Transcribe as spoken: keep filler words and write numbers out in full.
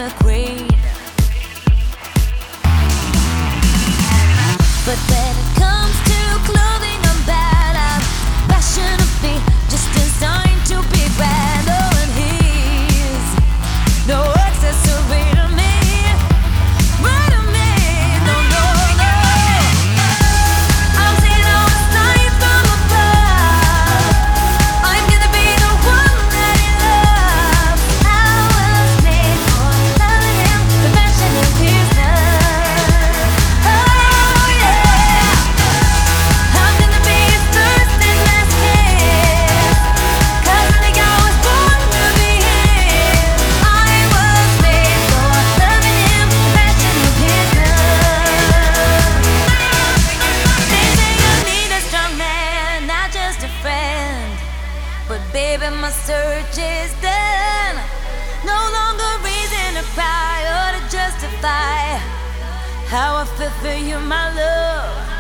the green. But when it comes to clothing, I'm bad. I'm fashionably just designed to be grand. Oh, and he's no accessory to me, right to me. No, no, no. I'm seeing all the signs from above. I'm gonna be the one that he loves. I was made for loving him, the passion of his love. Oh yeah, I'm gonna be his first and last kiss. 'Cause I think I was born to be his. I was made for loving him, the passion of his love. They say you need a strong man, not just a friend. But baby, my search is done. No longer reason to cry or to justify how I feel for you, my love.